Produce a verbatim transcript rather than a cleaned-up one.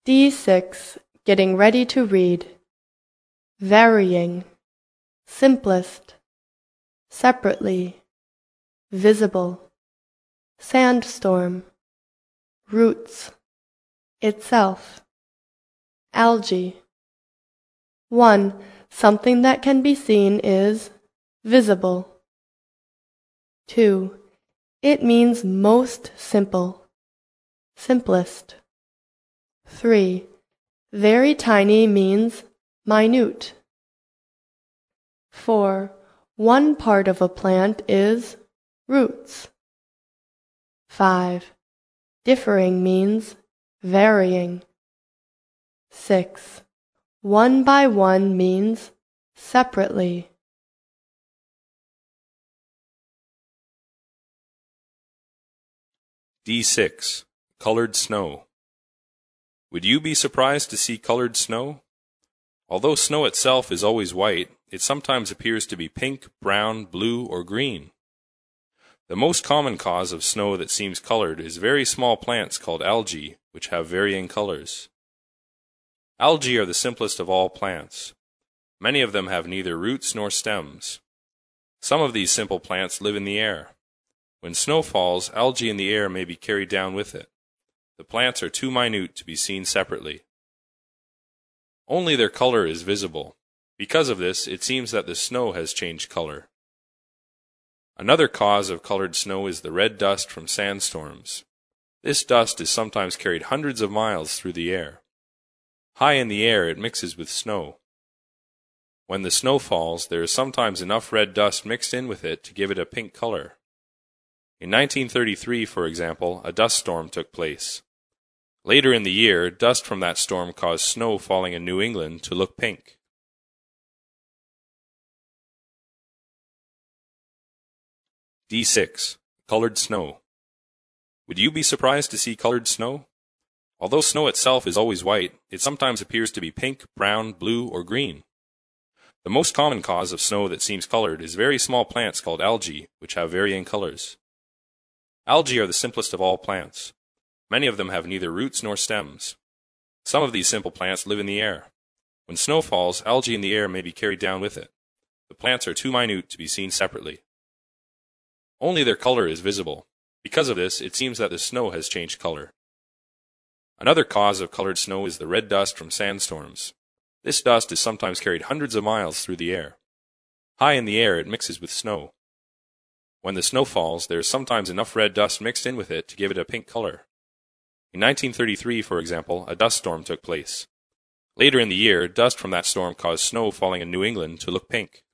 D six. Getting ready to read. Varying. Simplest. Separately. Visible. Sandstorm. Roots. Itself. Algae. one. Something that can be seen is visible. two. It means most simple. Simplest. three. Very tiny means minute. four. One part of a plant is roots. five. Differing means varying. six. One by one means separately. D six. Colored snow. Would you be surprised to see colored snow? Although snow itself is always white, it sometimes appears to be pink, brown, blue, or green. The most common cause of snow that seems colored is very small plants called algae, which have varying colors. Algae are the simplest of all plants. Many of them have neither roots nor stems. Some of these simple plants live in the air. When snow falls, algae in the air may be carried down with it. The plants are too minute to be seen separately. Only their color is visible. Because of this, it seems that the snow has changed color. Another cause of colored snow is the red dust from sandstorms. This dust is sometimes carried hundreds of miles through the air. High in the air, it mixes with snow. When the snow falls, there is sometimes enough red dust mixed in with it to give it a pink color. In nineteen thirty-three, for example, a dust storm took place. Later in the year, dust from that storm caused snow falling in New England to look pink. D six. Colored snow. Would you be surprised to see colored snow? Although snow itself is always white, it sometimes appears to be pink, brown, blue, or green. The most common cause of snow that seems colored is very small plants called algae, which have varying colors. Algae are the simplest of all plants. Many of them have neither roots nor stems. Some of these simple plants live in the air. When snow falls, algae in the air may be carried down with it. The plants are too minute to be seen separately. Only their color is visible. Because of this, it seems that the snow has changed color. Another cause of colored snow is the red dust from sandstorms. This dust is sometimes carried hundreds of miles through the air. High in the air, it mixes with snow. When the snow falls, there is sometimes enough red dust mixed in with it to give it a pink color. In nineteen thirty-three, for example, a dust storm took place. Later in the year, dust from that storm caused snow falling in New England to look pink.